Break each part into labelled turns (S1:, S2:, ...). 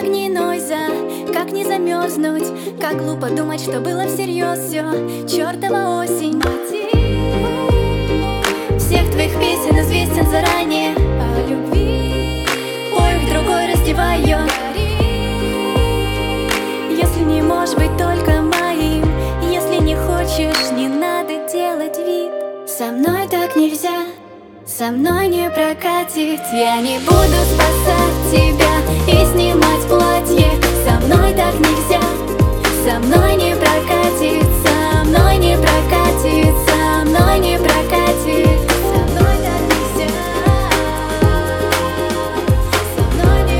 S1: не Нойза, как не замерзнуть, как глупо думать, что было всерьез все. Чёртова осень. Всех твоих песен известен заранее. О любви пой их другой, раздевай ее. Если не можешь быть только моим, если не хочешь, не надо делать вид. Со мной так нельзя, со мной не прокатит. Я не буду спасать тебя и снимать платье. Со мной так нельзя, со мной не прокатит. Со мной не прокатит, со мной не прокатит. Со мной так нельзя, со мной не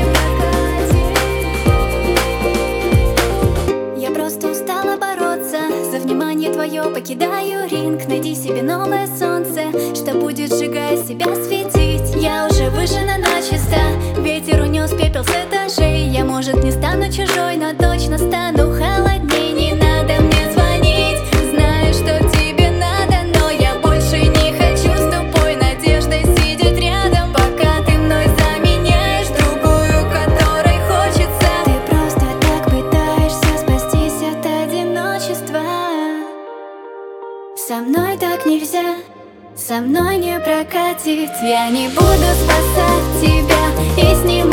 S1: прокатит. Я просто устала бороться за внимание твое, покидаю ринг. Найди себе новое солнце, что будет, сжигая себя, светить. Я уже выжжена начисто, ветер унес пепел с этажей. Я, может, не стану чужой, но точно стану холодней. Не надо мне звонить, знаю, что тебе надо, но я больше не хочу с тупой надеждой сидеть рядом, пока ты мной заменяешь другую, которой хочется. Ты просто так пытаешься спастись от одиночества. Со мной так нельзя, со мной не прокатит. Я не буду спасать тебя и снимать